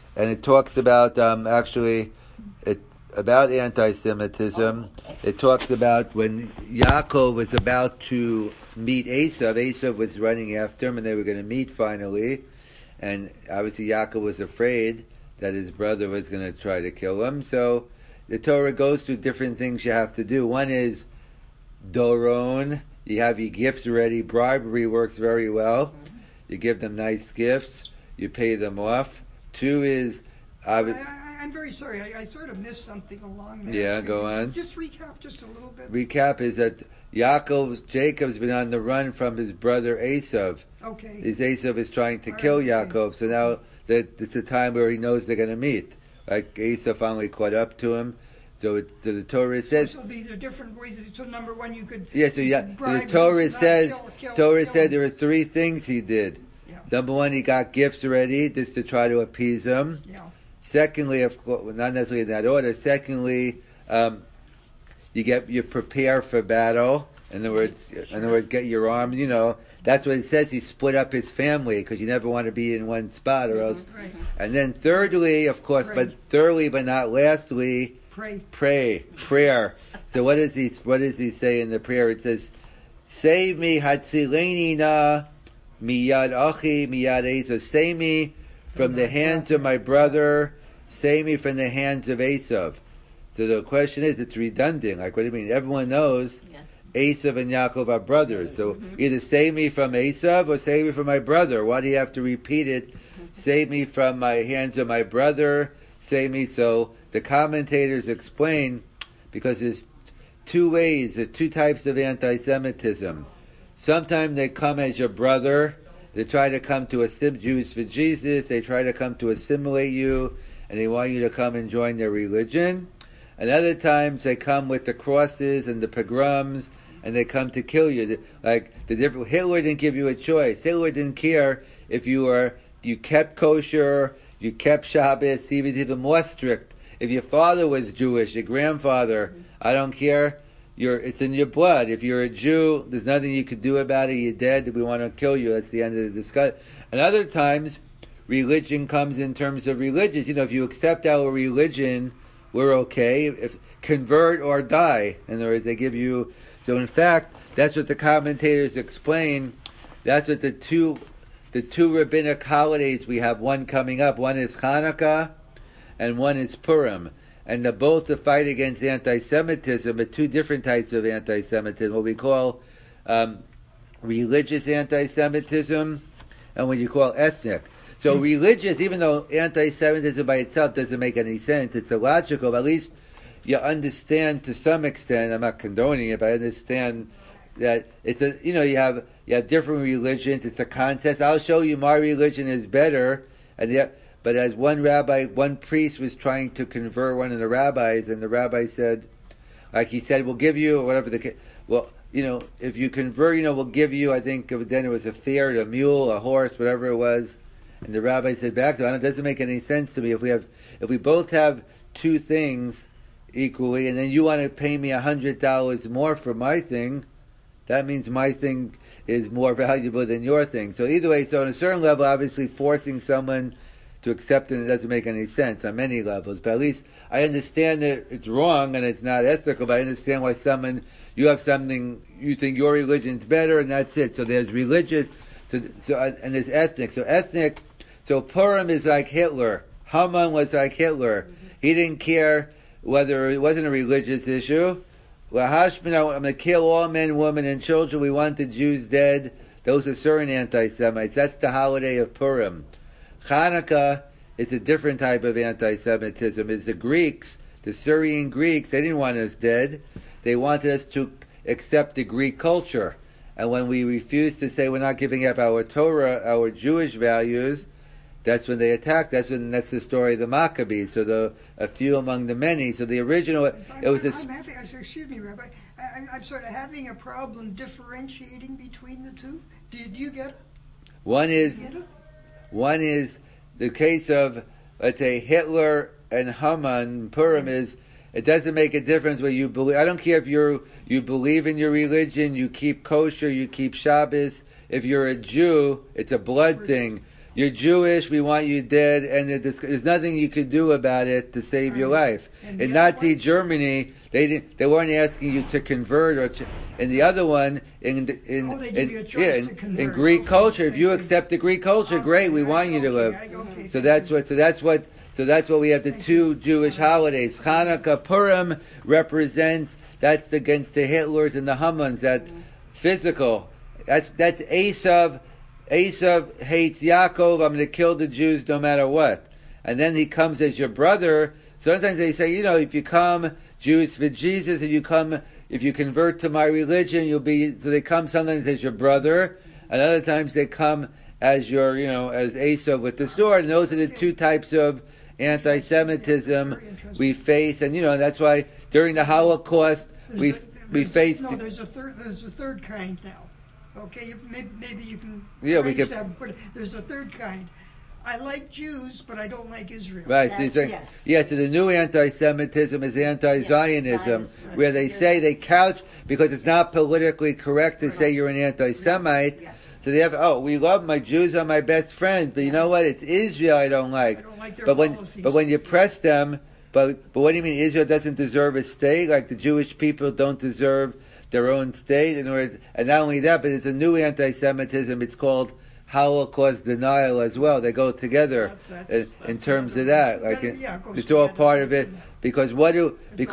and it talks about about anti-Semitism. It talks about when Yaakov was about to meet Esav. Esav was running after him, and they were going to meet finally. And obviously, Yaakov was afraid that his brother was going to try to kill him. So the Torah goes through different things you have to do. One is doron. You have your gifts ready. Bribery works very well. You give them nice gifts. You pay them off. Two is... I'm very sorry. I sort of missed something along there. Yeah, go on. Just recap just a little bit. Recap is that Jacob's been on the run from his brother Esav. Okay. Esav is trying to kill Yaakov. So now that it's a time where he knows they're going to meet. Like Esav finally caught up to him. So the Torah says. So these are different ways. So number one, you could. Yeah. So the Torah says. Said there were three things he did. Yeah. Number one, he got gifts ready just to try to appease him. Yeah. Secondly, of course, not necessarily in that order. Secondly, you prepare for battle. In other words, get your arms. You know, that's what it says. He split up his family because you never want to be in one spot, or else. Right. And then thirdly, of course, but not lastly, prayer. So what does he say in the prayer? It says, "Save me, hatzileni na miyad achi miyad Esav." Save me from the hands of my brother. Save me from the hands of Esav. So the question is, it's redundant. Like, what do you mean? Everyone knows Esav and Yaakov are brothers. So either save me from Esav or save me from my brother. Why do you have to repeat it? Save me from my hands of my brother. Save me. So the commentators explain, because there's two ways, there's two types of anti-Semitism. Sometimes they come as your brother. They try to come to Jews for Jesus. They try to come to assimilate you, and they want you to come and join their religion. And other times they come with the crosses and the pogroms, and they come to kill you. Hitler didn't give you a choice. Hitler didn't care if you kept kosher, you kept Shabbos. He was even more strict. If your father was Jewish, your grandfather, I don't care. It's in your blood. If you're a Jew, there's nothing you could do about it. You're dead. We want to kill you. That's the end of the discussion. And other times, religion comes in terms of religious. You know, if you accept our religion, we're okay. If convert or die. In other words, they give you. So in fact, that's what the commentators explain. That's what the two rabbinic holidays we have. One coming up. One is Hanukkah, and one is Purim. And both the fight against anti-Semitism are two different types of anti-Semitism. What we call religious anti-Semitism, and what you call ethnic. So religious, even though anti-Semitism by itself doesn't make any sense, it's illogical, but at least you understand to some extent, I'm not condoning it, but I understand that you have different religions, it's a contest. I'll show you my religion is better, but as one priest was trying to convert one of the rabbis, and the rabbi said, we'll give you whatever if you convert, we'll give you, I think then it was a ferret, a mule, a horse, whatever it was. And the rabbi said back to him, it doesn't make any sense to me. If we both have two things equally, and then you want to pay me $100 more for my thing, that means my thing is more valuable than your thing. So either way, so on a certain level, obviously forcing someone to accept it doesn't make any sense on many levels. But at least I understand that it's wrong and it's not ethical, but I understand why you have something, you think your religion's better, and that's it. So there's religious, and there's ethnic. So Purim is like Hitler. Haman was like Hitler. He didn't care whether it wasn't a religious issue. I'm going to kill all men, women, and children. We want the Jews dead. Those are certain anti-Semites. That's the holiday of Purim. Hanukkah is a different type of anti-Semitism. It's the Greeks, the Syrian Greeks. They didn't want us dead. They wanted us to accept the Greek culture. And when we refused to say we're not giving up our Torah, our Jewish values, that's when they attacked. That's the story of the Maccabees. So a few among the many. So the original, excuse me, Rabbi. I'm sort of having a problem differentiating between the two. Did you get it? One is the case of, let's say, Hitler and Haman. Purim is, it doesn't make a difference whether you believe. I don't care if you believe in your religion, you keep kosher, you keep Shabbos. If you're a Jew, it's a blood thing. you're Jewish, we want you dead, and there's nothing you could do about it to save your life. In Nazi Germany, they weren't asking you to convert, and the other one in Greek culture, if you accept the Greek culture, great, we want you to live. So that's what we have the two Jewish holidays. Hanukkah, Purim represents, that's against the Hitlers and the Hamans, that physical. That's Esav. Esav hates Yaakov. I'm going to kill the Jews no matter what. And then he comes as your brother. Sometimes they say, if you come Jews for Jesus, if you convert to my religion, you'll be. So they come sometimes as your brother, and other times they come as your, as Esav with the sword. And those are the two types of anti-Semitism we face, and that's why during the Holocaust we faced. No, there's a third kind now. Okay, maybe you can. Yeah, we can. There's a third kind. I like Jews, but I don't like Israel. Right. So, so the new anti-Semitism is anti-Zionism, where they say they couch because it's not politically correct to say you're an anti-Semite. So they have, we love my Jews are my best friends, but you know what? It's Israel I don't like. I don't like their policies. But when you press them, but what do you mean Israel doesn't deserve a state? Like the Jewish people don't deserve their own state? In words, and not only that, but it's a new anti-Semitism. It's called Holocaust denial as well. They go together in terms of that. Like it's all part of it. Because what did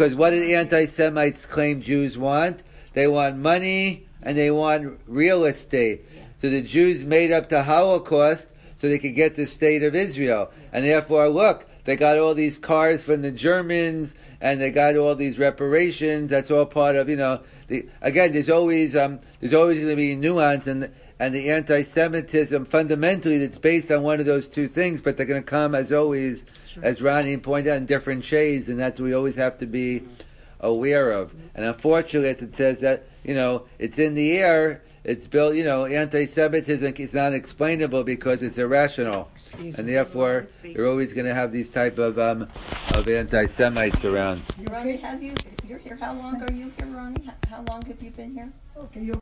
anti-Semites claim Jews want? They want money and they want real estate. So the Jews made up the Holocaust so they could get the state of Israel. And therefore, look, they got all these cars from the Germans and they got all these reparations. That's all part of, again, there's always going to be nuance and the anti-Semitism, fundamentally, it's based on one of those two things, but they're going to come, as always, as Ronnie pointed out, in different shades, and that's what we always have to be aware of. And unfortunately, as it says that, it's in the air, it's built, anti-Semitism is not explainable because it's irrational. And therefore, you're always going to have these type of anti-Semites around. Ronnie, you're here. How long are you here, Ronnie? How long have you been here? Okay,